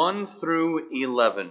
1 through 11.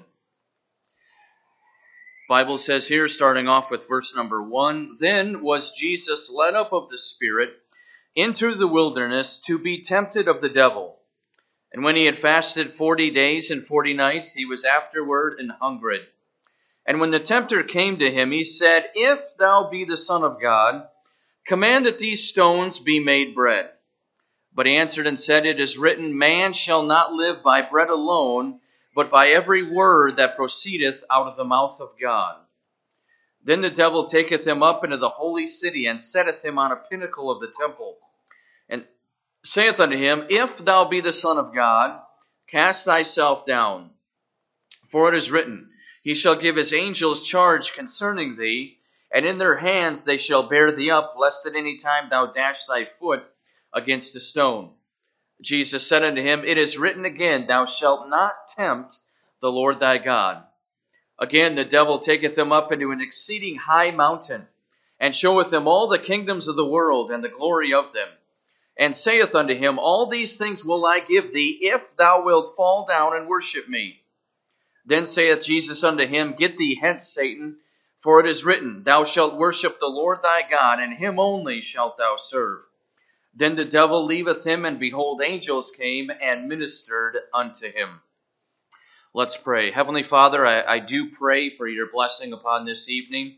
Bible says here, starting off with verse number 1, Then was Jesus led up of the Spirit into the wilderness to be tempted of the devil. And when he had fasted 40 days and 40 nights, he was afterward and hungered. And when the tempter came to him, he said, If thou be the Son of God, command that these stones be made bread. But he answered and said, It is written, Man shall not live by bread alone, but by every word that proceedeth out of the mouth of God. Then the devil taketh him up into the holy city, and setteth him on a pinnacle of the temple, and saith unto him, If thou be the Son of God, cast thyself down. For it is written, He shall give his angels charge concerning thee, and in their hands they shall bear thee up, lest at any time thou dash thy foot against a stone. Jesus said unto him, It is written again, Thou shalt not tempt the Lord thy God. Again the devil taketh him up into an exceeding high mountain, and showeth him all the kingdoms of the world, and the glory of them, and saith unto him, All these things will I give thee, if thou wilt fall down and worship me. Then saith Jesus unto him, Get thee hence, Satan, for it is written, Thou shalt worship the Lord thy God, and him only shalt thou serve. Then the devil leaveth him, and behold, angels came and ministered unto him. Let's pray. Heavenly Father, I do pray for your blessing upon this evening.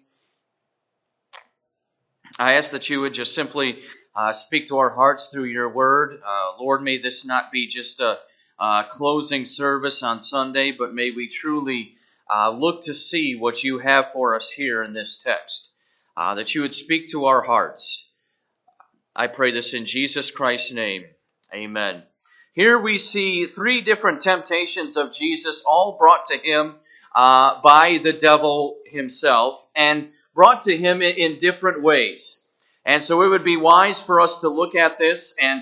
I ask that you would just simply speak to our hearts through your word. Lord, may this not be just a closing service on Sunday, but may we truly look to see what you have for us here in this text. That you would speak to our hearts. I pray this in Jesus Christ's name. Amen. Here we see three different temptations of Jesus, all brought to him by the devil himself, and brought to him in different ways. And so it would be wise for us to look at this and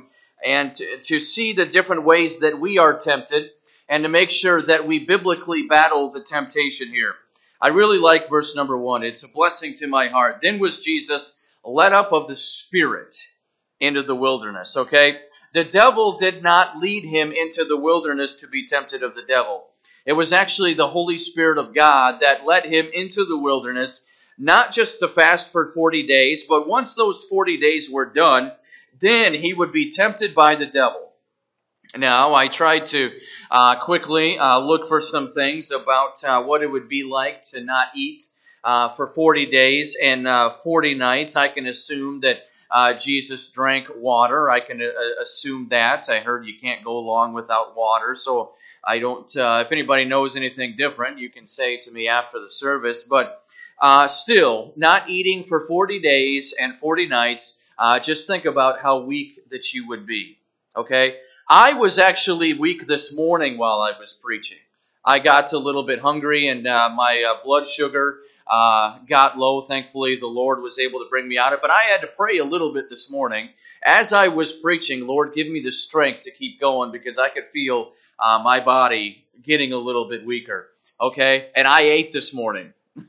to see the different ways that we are tempted, and to make sure that we biblically battle the temptation here. I really like verse number 1. It's a blessing to my heart. Then was Jesus led up of the Spirit into the wilderness, okay? The devil did not lead him into the wilderness to be tempted of the devil. It was actually the Holy Spirit of God that led him into the wilderness, not just to fast for 40 days, but once those 40 days were done, then he would be tempted by the devil. Now, I tried to quickly look for some things about what it would be like to not eat for 40 days and 40 nights. I can assume that Jesus drank water. I can assume that. I heard you can't go long without water, so I don't, if anybody knows anything different, you can say to me after the service. But still, not eating for 40 days and 40 nights, just think about how weak that you would be, okay? I was actually weak this morning while I was preaching. I got a little bit hungry, and my blood sugar got low. Thankfully, the Lord was able to bring me out of it. But I had to pray a little bit this morning. As I was preaching, Lord, give me the strength to keep going, because I could feel my body getting a little bit weaker. Okay? And I ate this morning.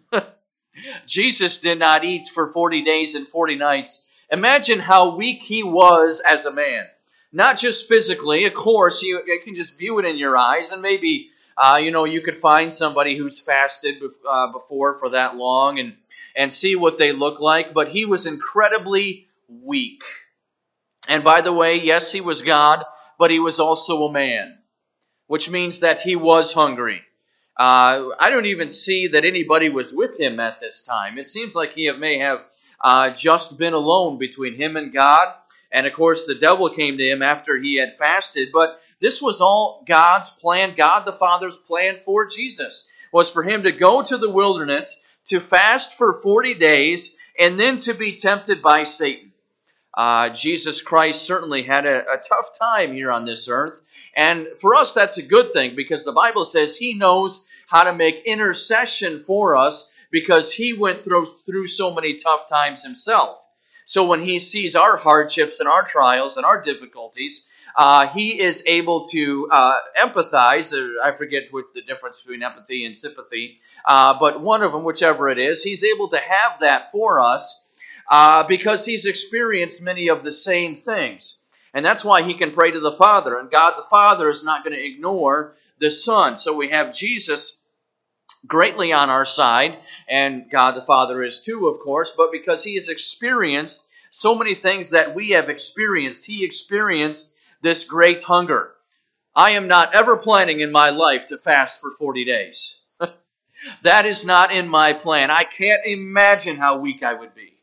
Jesus did not eat for 40 days and 40 nights. Imagine how weak he was as a man. Not just physically. Of course, you can just view it in your eyes, and maybe you could find somebody who's fasted before for that long and see what they look like. But he was incredibly weak. And by the way, yes, he was God, but he was also a man, which means that he was hungry. I don't even see that anybody was with him at this time. It seems like he may have just been alone between him and God. And of course, the devil came to him after he had fasted. But this was all God's plan. God the Father's plan for Jesus was for him to go to the wilderness, to fast for 40 days, and then to be tempted by Satan. Jesus Christ certainly had a tough time here on this earth. And for us, that's a good thing, because the Bible says he knows how to make intercession for us, because he went through so many tough times himself. So when he sees our hardships and our trials and our difficulties, he is able to empathize. I forget what the difference between empathy and sympathy, but one of them, whichever it is, he's able to have that for us because he's experienced many of the same things. And that's why he can pray to the Father. And God the Father is not going to ignore the Son. So we have Jesus greatly on our side, and God the Father is too, of course, but because he has experienced so many things that we have experienced, he experienced this great hunger. I am not ever planning in my life to fast for 40 days. That is not in my plan. I can't imagine how weak I would be.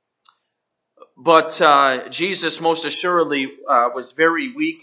But Jesus most assuredly was very weak.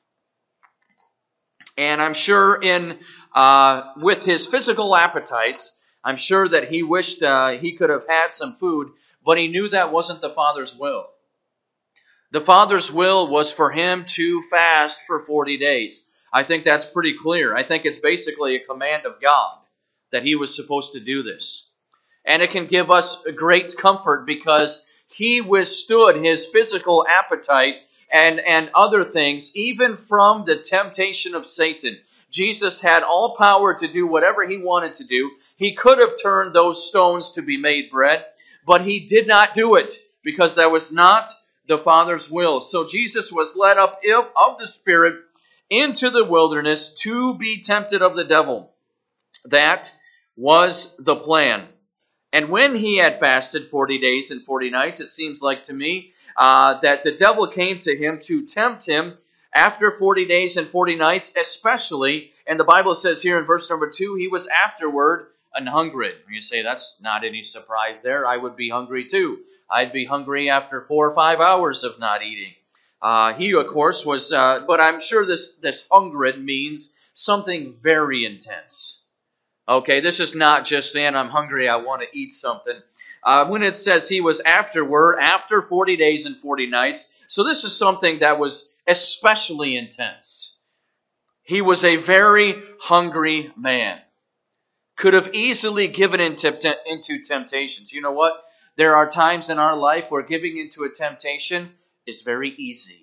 And I'm sure with his physical appetites, I'm sure that he wished he could have had some food, but he knew that wasn't the Father's will. The Father's will was for him to fast for 40 days. I think that's pretty clear. I think it's basically a command of God that he was supposed to do this. And it can give us great comfort because he withstood his physical appetite and other things, even from the temptation of Satan. Jesus had all power to do whatever he wanted to do. He could have turned those stones to be made bread, but he did not do it because that was not the Father's will. So Jesus was led up of the Spirit into the wilderness to be tempted of the devil. That was the plan. And when he had fasted 40 days and 40 nights, it seems like to me that the devil came to him to tempt him after 40 days and 40 nights, especially, and the Bible says here in verse number 2, he was afterward and hungry. You say, that's not any surprise there. I would be hungry too. I'd be hungry after 4 or 5 hours of not eating. He, of course, was, but I'm sure this hungered means something very intense. Okay, this is not just, man, I'm hungry, I want to eat something. When it says he was afterward, after 40 days and 40 nights, so this is something that was especially intense. He was a very hungry man. Could have easily given into temptations. You know what? There are times in our life where giving into a temptation is very easy.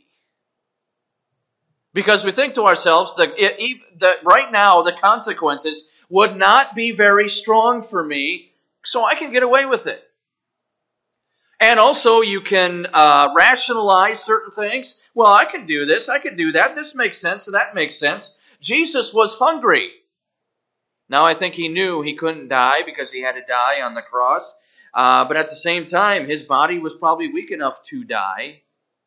Because we think to ourselves that right now the consequences would not be very strong for me, so I can get away with it. And also you can rationalize certain things. Well, I can do this, I can do that, this makes sense, and that makes sense. Jesus was hungry. Now I think he knew he couldn't die because he had to die on the cross. But at the same time, his body was probably weak enough to die.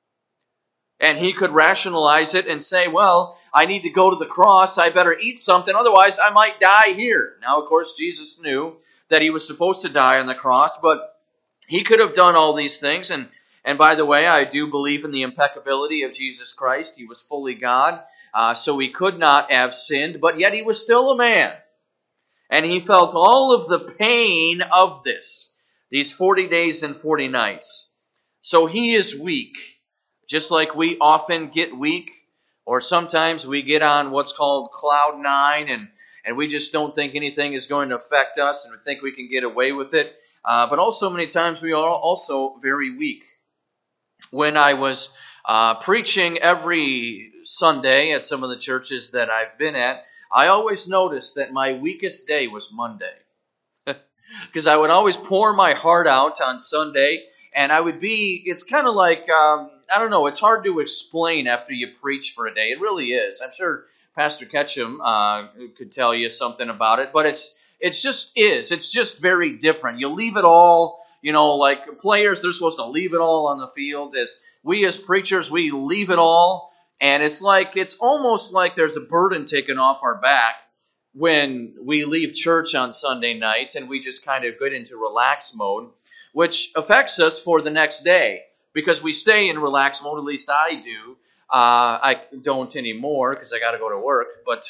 And he could rationalize it and say, well, I need to go to the cross, I better eat something, otherwise I might die here. Now, of course, Jesus knew that he was supposed to die on the cross, but he could have done all these things. And by the way, I do believe in the impeccability of Jesus Christ. He was fully God, so he could not have sinned, but yet he was still a man. And he felt all of the pain of this, these 40 days and 40 nights. So he is weak. Just like we often get weak, or sometimes we get on what's called cloud nine, and we just don't think anything is going to affect us, and we think we can get away with it. But also many times we are also very weak. When I was preaching every Sunday at some of the churches that I've been at, I always noticed that my weakest day was Monday. Because I would always pour my heart out on Sunday, and I would be, it's kind of like, I don't know, it's hard to explain after you preach for a day. It really is. I'm sure Pastor Ketchum could tell you something about it, but it's just very different. You leave it all, like players, they're supposed to leave it all on the field. As preachers, we leave it all, and it's almost like there's a burden taken off our back when we leave church on Sunday night and we just kind of get into relax mode, which affects us for the next day because we stay in relax mode, at least I do. I don't anymore because I got to go to work,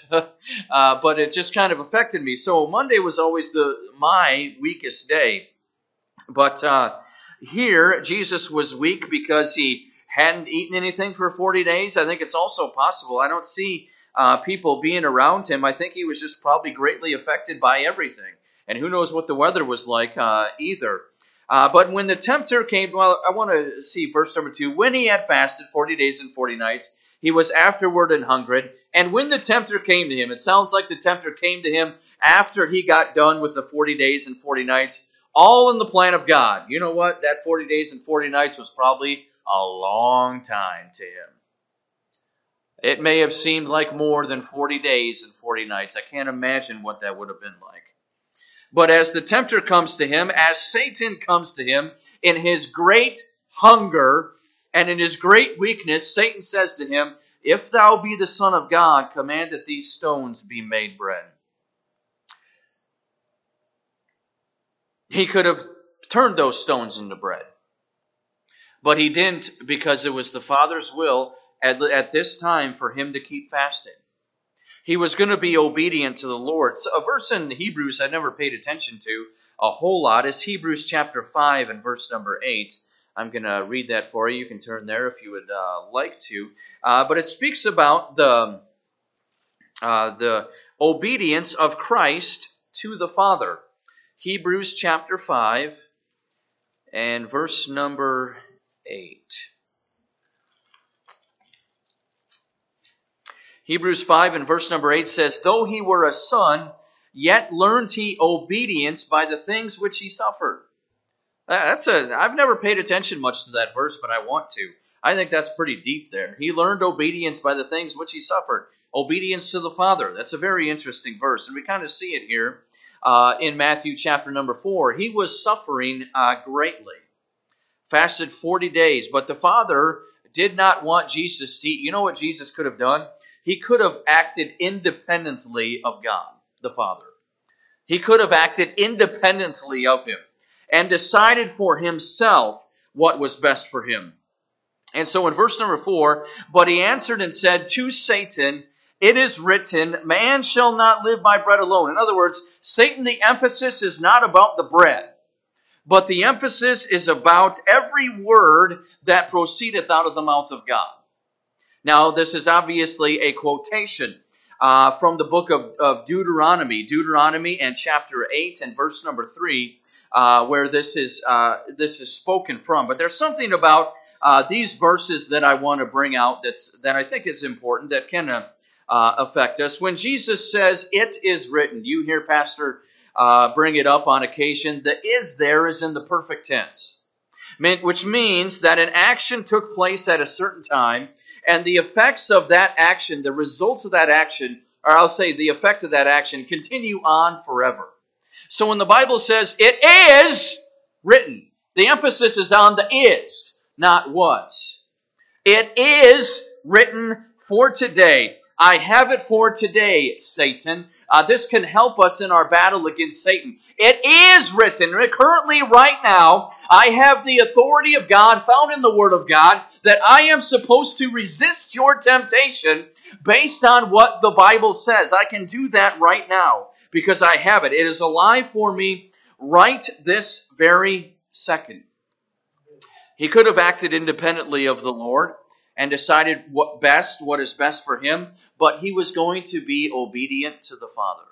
but it just kind of affected me. So Monday was always my weakest day. But here, Jesus was weak because he hadn't eaten anything for 40 days. I think it's also possible. I don't see people being around him. I think he was just probably greatly affected by everything. And who knows what the weather was like either. But when the tempter came, well, I want to see verse number 2. When he had fasted 40 days and 40 nights, he was afterward and hungered. And when the tempter came to him, it sounds like the tempter came to him after he got done with the 40 days and 40 nights, all in the plan of God. You know what? That 40 days and 40 nights was probably a long time to him. It may have seemed like more than 40 days and 40 nights. I can't imagine what that would have been like. But as the tempter comes to him, as Satan comes to him in his great hunger and in his great weakness, Satan says to him, "If thou be the Son of God, command that these stones be made bread." He could have turned those stones into bread. But he didn't, because it was the Father's will at this time for him to keep fasting. He was going to be obedient to the Lord. So a verse in Hebrews I never paid attention to a whole lot is Hebrews chapter 5 and verse number 8. I'm going to read that for you. You can turn there if you would like to. But it speaks about the obedience of Christ to the Father. Hebrews chapter 5 and verse number 8. Hebrews 5 and verse number 8 says, "Though he were a son, yet learned he obedience by the things which he suffered." I've never paid attention much to that verse, but I want to. I think that's pretty deep there. He learned obedience by the things which he suffered. Obedience to the Father. That's a very interesting verse, and we kind of see it here in Matthew chapter number 4. He was suffering greatly. Fasted 40 days, but the Father did not want Jesus to eat. You know what Jesus could have done? He could have acted independently of God, the Father. He could have acted independently of him and decided for himself what was best for him. And so in verse number 4, "But he answered and said to Satan, It is written, man shall not live by bread alone." In other words, Satan, the emphasis is not about the bread, but the emphasis is about every word that proceedeth out of the mouth of God. Now, this is obviously a quotation from the book of Deuteronomy and chapter 8 and verse number 3, where this is spoken from. But there's something about these verses that I want to bring out that I think is important, that can affect us. When Jesus says, "It is written," you hear Pastor bring it up on occasion. The "is" there is in the perfect tense, which means that an action took place at a certain time, and the effects of that action, the results of that action, or I'll say the effect of that action, continue on forever. So when the Bible says, "It is written," the emphasis is on the "is," not "was." It is written for today. I have it for today, Satan. This can help us in our battle against Satan. It is written, currently right now, I have the authority of God found in the Word of God that I am supposed to resist your temptation based on what the Bible says. I can do that right now because I have it. It is alive for me right this very second. He could have acted independently of the Lord and decided what is best for him, but he was going to be obedient to the Father.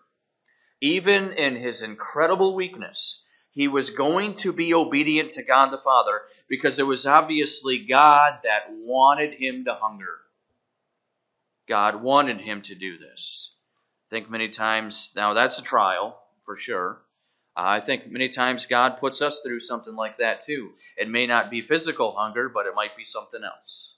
Even in his incredible weakness, he was going to be obedient to God the Father because it was obviously God that wanted him to hunger. God wanted him to do this. I think many times, now that's a trial for sure. I think many times God puts us through something like that too. It may not be physical hunger, but it might be something else.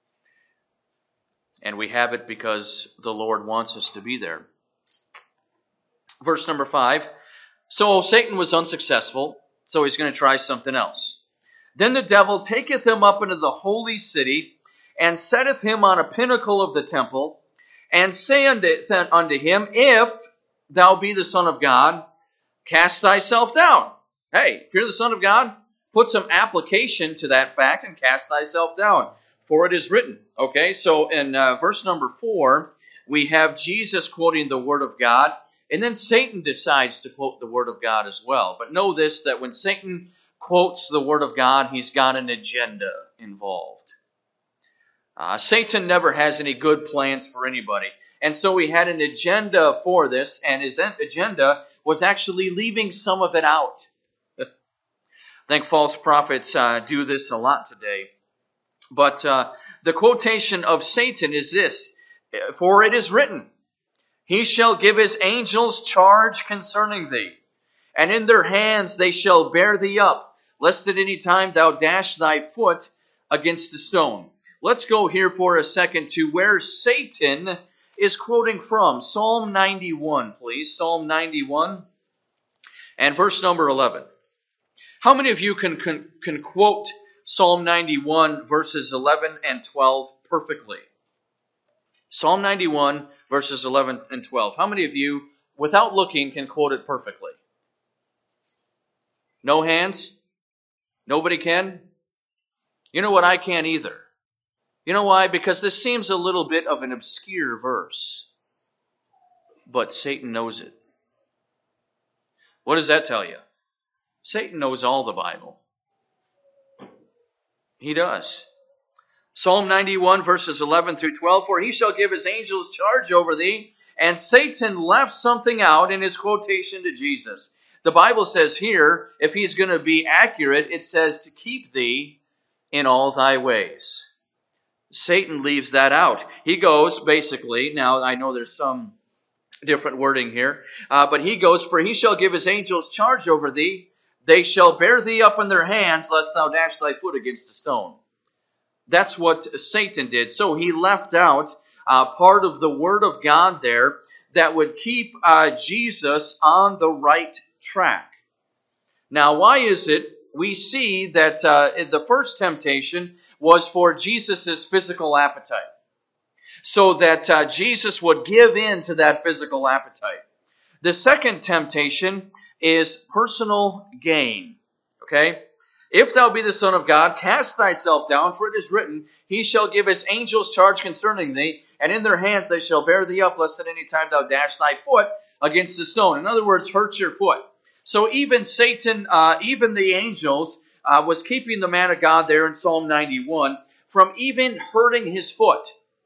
And we have it because the Lord wants us to be there. Verse number 5. "So Satan was unsuccessful, so he's going to try something else. Then the devil taketh him up into the holy city, and setteth him on a pinnacle of the temple, and saith unto him, If thou be the Son of God, cast thyself down." Hey, if you're the Son of God, put some application to that fact and cast thyself down. For it is written. Okay, so in verse number 4, we have Jesus quoting the Word of God, and then Satan decides to quote the Word of God as well. But know this, that when Satan quotes the Word of God, he's got an agenda involved. Satan never has any good plans for anybody. And so he had an agenda for this, and his agenda was actually leaving some of it out. I think false prophets do this a lot today. But the quotation of Satan is this: "For it is written, He shall give his angels charge concerning thee, and in their hands they shall bear thee up, lest at any time thou dash thy foot against a stone." let's go here for a second to where Satan is quoting from. Psalm 91, please. Psalm 91 and verse number 11. How many of you can quote Psalm 91 verses 11 and 12 perfectly? Psalm 91 verses 11 and 12. How many of you, without looking, can quote it perfectly? No hands? Nobody can? You know what? I can't either. You know why? Because this seems a little bit of an obscure verse. But Satan knows it. What does that tell you? Satan knows all the Bible. He does. Psalm 91 verses 11 through 12, for he shall give his angels charge over thee. And Satan left something out in his quotation to Jesus. The Bible says here, if he's going to be accurate, it says to keep thee in all thy ways. Satan leaves that out. He goes, basically, now I know there's some different wording here, but he goes, for he shall give his angels charge over thee. They shall bear thee up in their hands, lest thou dash thy foot against a stone. That's what Satan did. So he left out part of the Word of God there that would keep Jesus on the right track. Now, why is it we see that the first temptation was for Jesus' physical appetite, so that Jesus would give in to that physical appetite. The second temptation is personal gain. Okay? If thou be the Son of God, cast thyself down, for it is written, he shall give his angels charge concerning thee, and in their hands they shall bear thee up, lest at any time thou dash thy foot against a stone. In other words, hurt your foot. So even Satan, even the angels, was keeping the man of God there in Psalm 91 from even hurting his foot.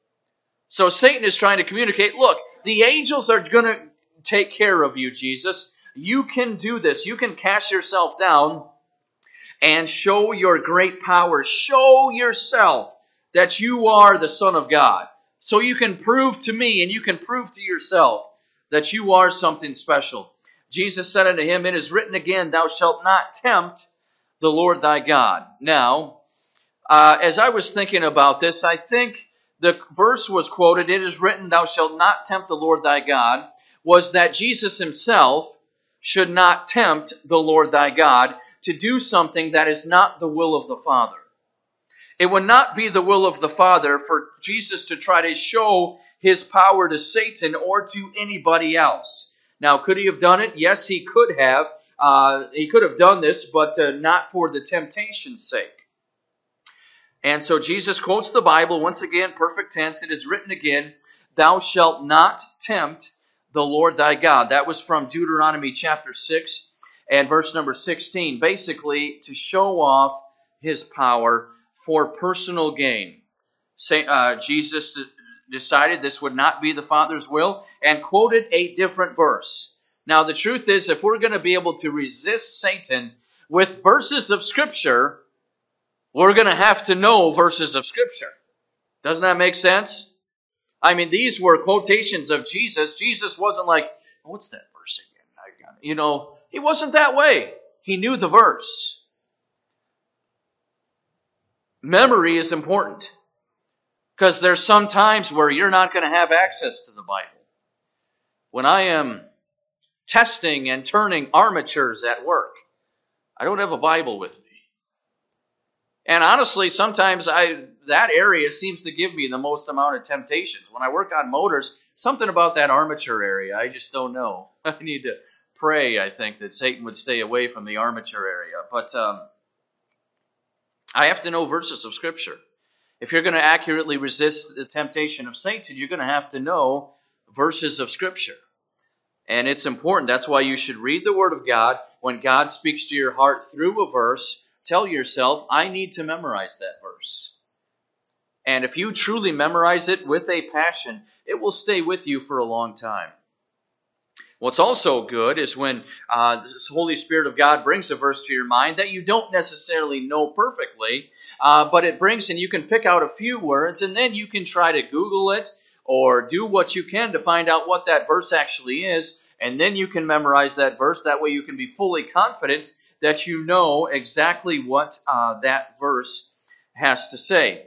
So Satan is trying to communicate, look, the angels are going to take care of you, Jesus. You can do this. You can cast yourself down and show your great power. Show yourself that you are the Son of God. So you can prove to me and you can prove to yourself that you are something special. Jesus said unto him, it is written again, thou shalt not tempt the Lord thy God. Now, as I was thinking about this, I think the verse was quoted, it is written, thou shalt not tempt the Lord thy God, was that Jesus himself should not tempt the Lord thy God to do something that is not the will of the Father. It would not be the will of the Father for Jesus to try to show his power to Satan or to anybody else. Now, could he have done it? Yes, he could have. He could have done this, but not for the temptation's sake. And so Jesus quotes the Bible, once again, perfect tense. It is written again, thou shalt not tempt the Lord thy God. That was from Deuteronomy chapter 6 and verse number 16. Basically, to show off his power for personal gain. Jesus decided this would not be the Father's will and quoted a different verse. Now, the truth is, if we're going to be able to resist Satan with verses of Scripture, we're going to have to know verses of Scripture. Doesn't that make sense? I mean, these were quotations of Jesus. Jesus wasn't like, what's that verse again? He wasn't that way. He knew the verse. Memory is important because there's some times where you're not going to have access to the Bible. When I am testing and turning armatures at work, I don't have a Bible with me. And honestly, sometimes that area seems to give me the most amount of temptations. When I work on motors, something about that armature area, I just don't know. I need to pray, I think, that Satan would stay away from the armature area. But I have to know verses of Scripture. If you're going to accurately resist the temptation of Satan, you're going to have to know verses of Scripture. And it's important. That's why you should read the Word of God. When God speaks to your heart through a verse, tell yourself, I need to memorize that verse. And if you truly memorize it with a passion, it will stay with you for a long time. What's also good is when the Holy Spirit of God brings a verse to your mind that you don't necessarily know perfectly, but it brings, and you can pick out a few words, and then you can try to Google it or do what you can to find out what that verse actually is, and then you can memorize that verse. That way you can be fully confident that you know exactly what that verse has to say.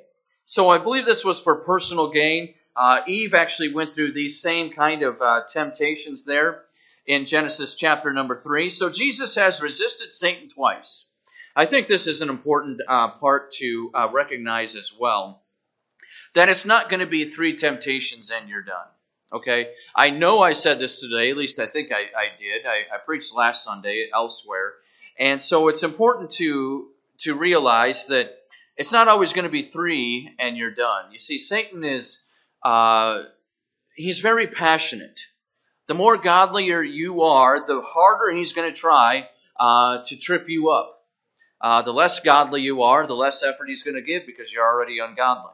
So I believe this was for personal gain. Eve actually went through these same kind of temptations there in Genesis chapter number 3. So Jesus has resisted Satan twice. I think this is an important part to recognize as well, that it's not going to be 3 temptations and you're done. Okay? I know I said this today, at least I think I did. I preached last Sunday elsewhere. And so it's important to realize that it's not always going to be 3 and you're done. You see, Satan is, he's very passionate. The more godlier you are, the harder he's going to try to trip you up. The less godly you are, the less effort he's going to give because you're already ungodly.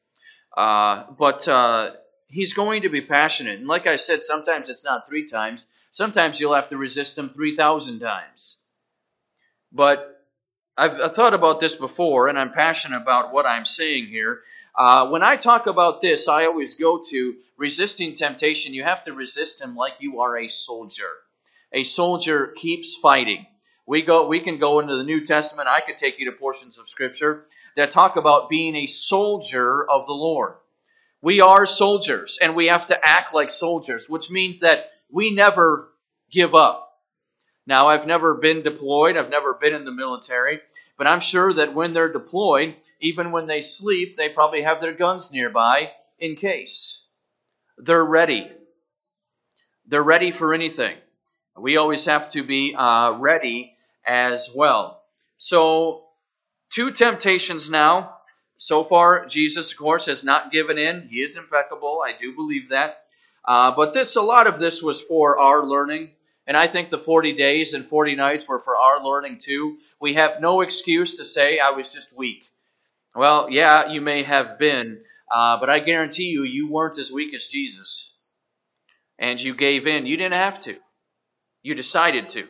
But he's going to be passionate. And like I said, sometimes it's not 3 times. Sometimes you'll have to resist him 3,000 times. But I've thought about this before, and I'm passionate about what I'm saying here. When I talk about this, I always go to resisting temptation. You have to resist him like you are a soldier. A soldier keeps fighting. We can go into the New Testament. I could take you to portions of Scripture that talk about being a soldier of the Lord. We are soldiers, and we have to act like soldiers, which means that we never give up. Now, I've never been deployed. I've never been in the military. But I'm sure that when they're deployed, even when they sleep, they probably have their guns nearby in case. They're ready. They're ready for anything. We always have to be ready as well. So, 2 temptations now. So far, Jesus, of course, has not given in. He is impeccable. I do believe that. But a lot of this was for our learning. And I think the 40 days and 40 nights were for our learning too. We have no excuse to say, I was just weak. Well, yeah, you may have been, but I guarantee you, you weren't as weak as Jesus. And you gave in. You didn't have to. You decided to.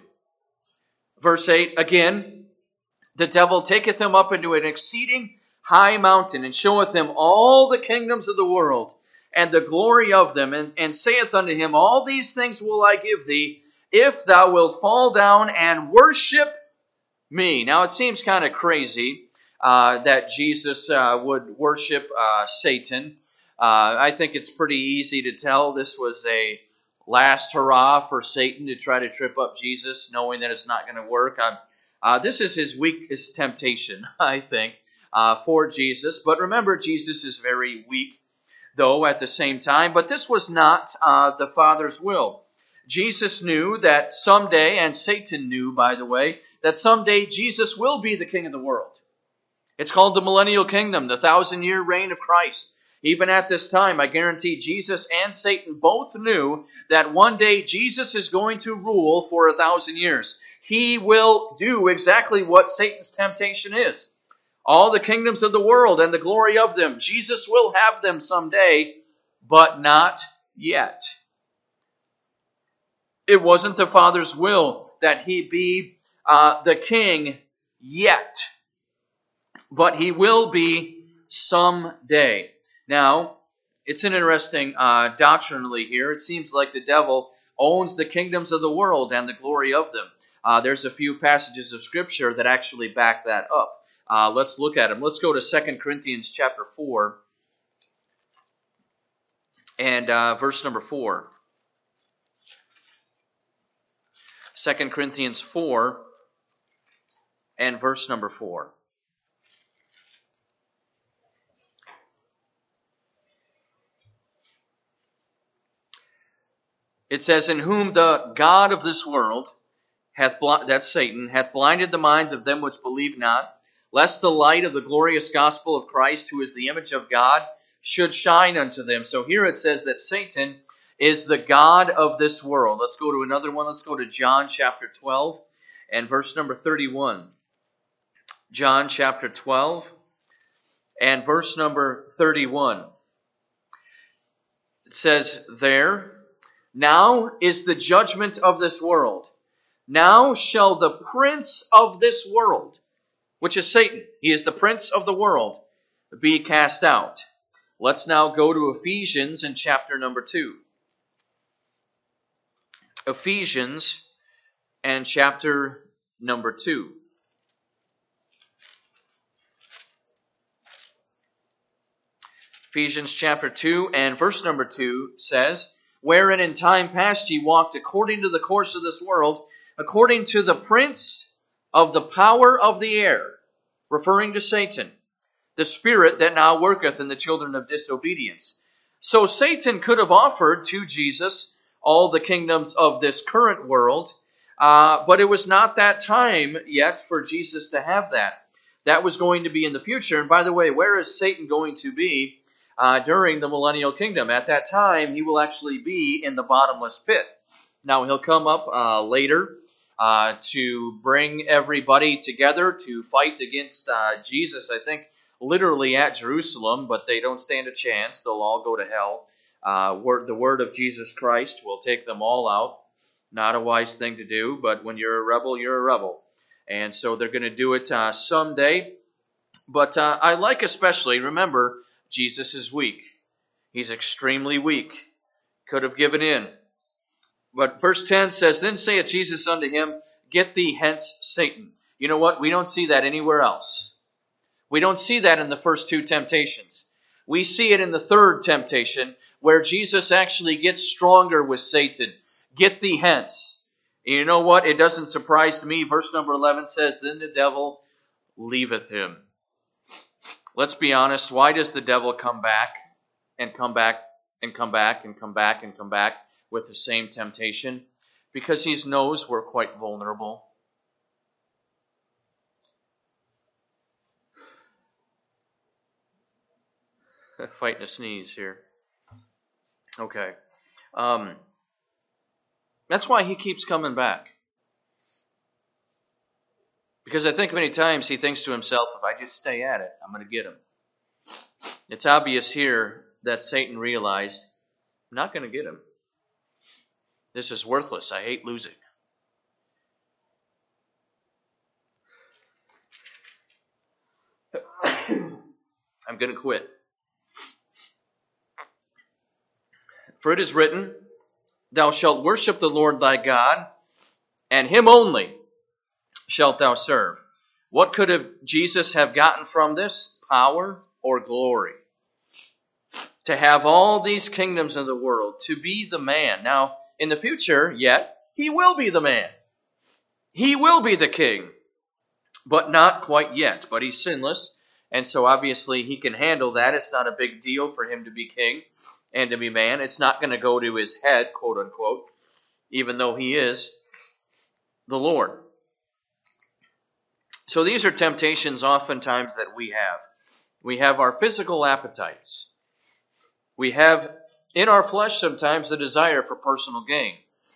Verse 8, again, the devil taketh him up into an exceeding high mountain, and showeth him all the kingdoms of the world, and the glory of them, and saith unto him, all these things will I give thee, if thou wilt fall down and worship me. Now, it seems kind of crazy that Jesus would worship Satan. I think it's pretty easy to tell this was a last hurrah for Satan to try to trip up Jesus, knowing that it's not going to work. This is his weakest temptation, I think, for Jesus. But remember, Jesus is very weak, though, at the same time. But this was not the Father's will. Jesus knew that someday, and Satan knew, by the way, that someday Jesus will be the king of the world. It's called the millennial kingdom, the 1,000-year reign of Christ. Even at this time, I guarantee Jesus and Satan both knew that one day Jesus is going to rule for 1,000 years. He will do exactly what Satan's temptation is. All the kingdoms of the world and the glory of them, Jesus will have them someday, but not yet. It wasn't the Father's will that he be the king yet, but he will be someday. Now, it's an interesting doctrinally here. It seems like the devil owns the kingdoms of the world and the glory of them. There's a few passages of Scripture that actually back that up. Let's look at them. Let's go to 2 Corinthians chapter 4 and verse number 4. 2 Corinthians 4 and verse number 4. It says, in whom the God of this world, that's Satan, hath blinded the minds of them which believe not, lest the light of the glorious gospel of Christ, who is the image of God, should shine unto them. So here it says that Satan is the God of this world. Let's go to another one. Let's go to John chapter 12 and verse number 31. John chapter 12 and verse number 31. It says there, now is the judgment of this world. Now shall the prince of this world, which is Satan, he is the prince of the world, be cast out. Let's now go to Ephesians in chapter number 2. Ephesians and chapter number 2. Ephesians chapter 2 and verse number 2 says, "Wherein in time past ye walked according to the course of this world, according to the prince of the power of the air," referring to Satan, "the spirit that now worketh in the children of disobedience." So Satan could have offered to Jesus all the kingdoms of this current world, but it was not that time yet for Jesus to have that. That was going to be in the future. And by the way, where is Satan going to be during the millennial kingdom? At that time, he will actually be in the bottomless pit. Now, he'll come up later to bring everybody together to fight against Jesus, I think, literally at Jerusalem, but they don't stand a chance. They'll all go to hell. The word of Jesus Christ will take them all out. Not a wise thing to do, but when you're a rebel, you're a rebel. And so they're going to do it someday. But I like especially, remember, Jesus is weak. He's extremely weak. Could have given in. But verse 10 says, "Then saith Jesus unto him, Get thee hence, Satan." You know what? We don't see that anywhere else. We don't see that in the first two temptations. We see it in the third temptation, where Jesus actually gets stronger with Satan. "Get thee hence." And you know what? It doesn't surprise me. Verse number 11 says, "Then the devil leaveth him." Let's be honest. Why does the devil come back and come back and come back and come back and come back with the same temptation? Because he knows we're quite vulnerable. Fighting a sneeze here. Okay. That's why he keeps coming back. Because I think many times he thinks to himself, if I just stay at it, I'm going to get him. It's obvious here that Satan realized, I'm not going to get him. This is worthless. I hate losing. I'm going to quit. For it is written, Thou shalt worship the Lord thy God, and him only shalt thou serve. What could Jesus have gotten from this? Power or glory? To have all these kingdoms of the world, to be the man. Now, in the future, yet, he will be the man. He will be the king, but not quite yet. But he's sinless, and so obviously he can handle that. It's not a big deal for him to be king and to be man. It's not going to go to his head, quote unquote, even though he is the Lord. So these are temptations oftentimes that we have. We have our physical appetites. We have in our flesh sometimes the desire for personal gain.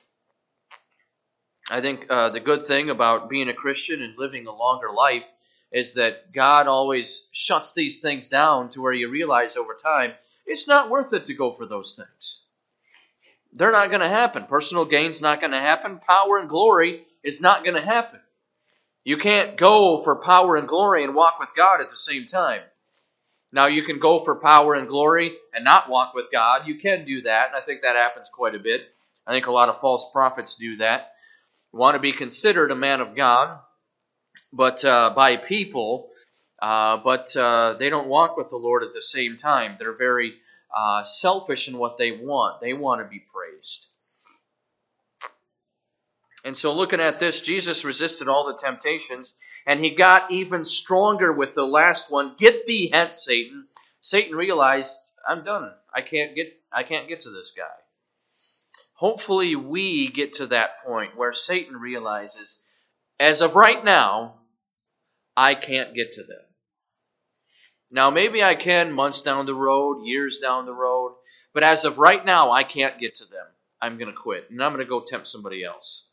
I think the good thing about being a Christian and living a longer life is that God always shuts these things down to where you realize over time, it's not worth it to go for those things. They're not going to happen. Personal gain's not going to happen. Power and glory is not going to happen. You can't go for power and glory and walk with God at the same time. Now, you can go for power and glory and not walk with God. You can do that, and I think that happens quite a bit. I think a lot of false prophets do that. Want to be considered a man of God, but by people, but they don't walk with the Lord at the same time. They're very selfish in what they want. They want to be praised. And so looking at this, Jesus resisted all the temptations, and he got even stronger with the last one. Get thee hence, Satan. Satan realized, I'm done. I can't get to this guy. Hopefully we get to that point where Satan realizes, as of right now, I can't get to them. Now, maybe I can months down the road, years down the road, but as of right now, I can't get to them. I'm going to quit, and I'm going to go tempt somebody else.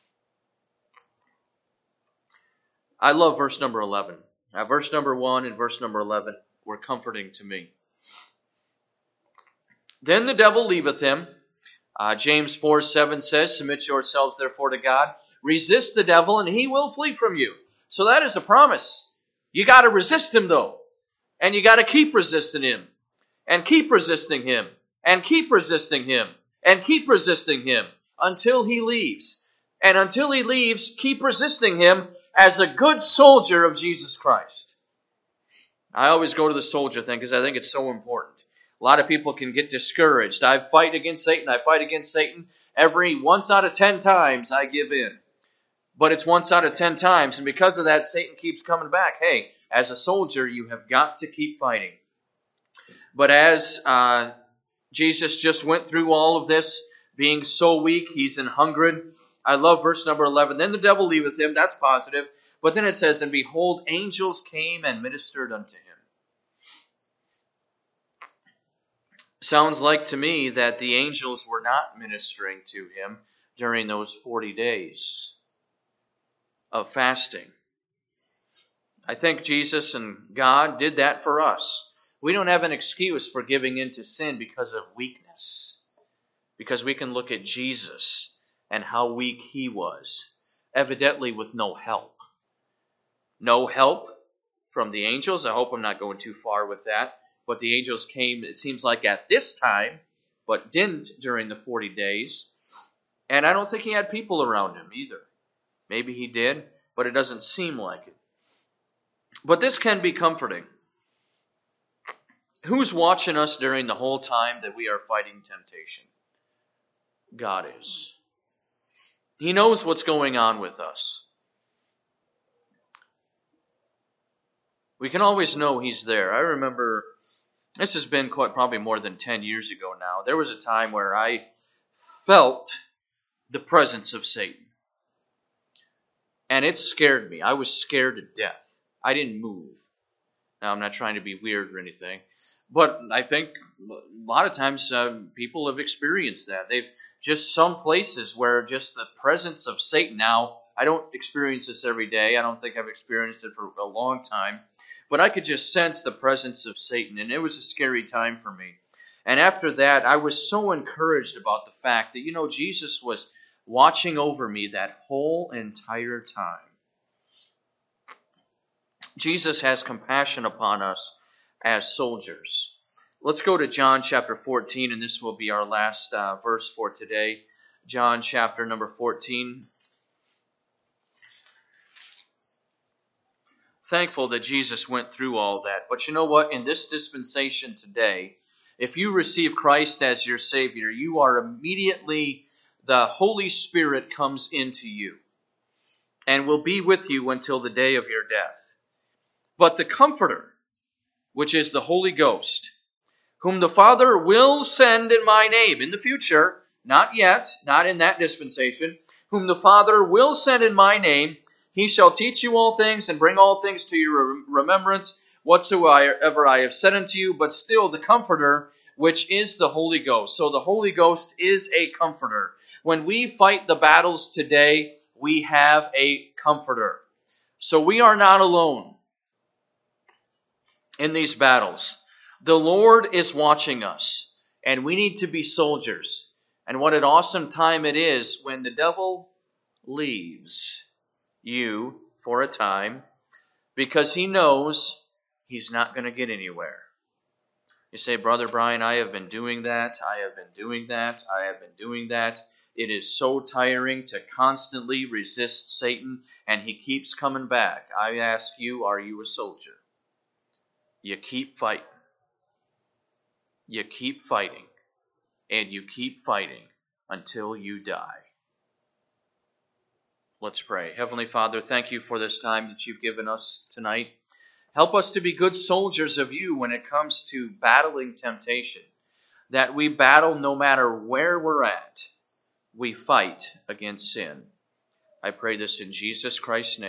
I love verse number 11. Verse number 1 and verse number 11 were comforting to me. Then the devil leaveth him. James 4:7 says, Submit yourselves therefore to God. Resist the devil, and he will flee from you. So that is a promise. You got to resist him, though. And you got to keep resisting him. And keep resisting him. And keep resisting him. And keep resisting him. Until he leaves. And until he leaves, keep resisting him as a good soldier of Jesus Christ. I always go to the soldier thing because I think it's so important. A lot of people can get discouraged. I fight against Satan. Every once out of 10 times I give in. But it's once out of 10 times. And because of that, Satan keeps coming back. Hey, as a soldier, you have got to keep fighting. But as Jesus just went through all of this, being so weak, he's an hungered. I love verse number 11. Then the devil leaveth him. That's positive. But then it says, and behold, angels came and ministered unto him. Sounds like to me that the angels were not ministering to him during those 40 days of fasting. I think Jesus and God did that for us. We don't have an excuse for giving in to sin because of weakness. Because we can look at Jesus and how weak he was, evidently with no help. No help from the angels. I hope I'm not going too far with that. But the angels came, it seems like at this time, but didn't during the 40 days. And I don't think he had people around him either. Maybe he did, but it doesn't seem like it. But this can be comforting. Who's watching us during the whole time that we are fighting temptation? God is. He knows what's going on with us. We can always know he's there. I remember, this has been probably more than 10 years ago now. There was a time where I felt the presence of Satan. And it scared me. I was scared to death. I didn't move. Now, I'm not trying to be weird or anything. But I think a lot of times people have experienced that. They've just some places where just the presence of Satan. Now, I don't experience this every day. I don't think I've experienced it for a long time. But I could just sense the presence of Satan, and it was a scary time for me. And after that, I was so encouraged about the fact that, Jesus was watching over me that whole entire time. Jesus has compassion upon us as soldiers. Let's go to John chapter 14, and this will be our last verse for today. John chapter number 14. Thankful that Jesus went through all that. But you know what? In this dispensation today, if you receive Christ as your Savior, you are immediately, the Holy Spirit comes into you and will be with you until the day of your death. But the Comforter, which is the Holy Ghost, whom the Father will send in my name in the future, not yet, not in that dispensation, whom the Father will send in my name, he shall teach you all things and bring all things to your remembrance, whatsoever I have said unto you, but still the Comforter, which is the Holy Ghost. So the Holy Ghost is a comforter. When we fight the battles today, we have a comforter. So we are not alone in these battles. The Lord is watching us, and we need to be soldiers. And what an awesome time it is when the devil leaves you for a time, because he knows he's not going to get anywhere. You say, Brother Brian, I have been doing that. It is so tiring to constantly resist Satan, and he keeps coming back. I ask you, are you a soldier? You keep fighting. You keep fighting. And you keep fighting until you die. Let's pray. Heavenly Father, thank you for this time that you've given us tonight. Help us to be good soldiers of you when it comes to battling temptation. That we battle no matter where we're at. We fight against sin. I pray this in Jesus Christ's name.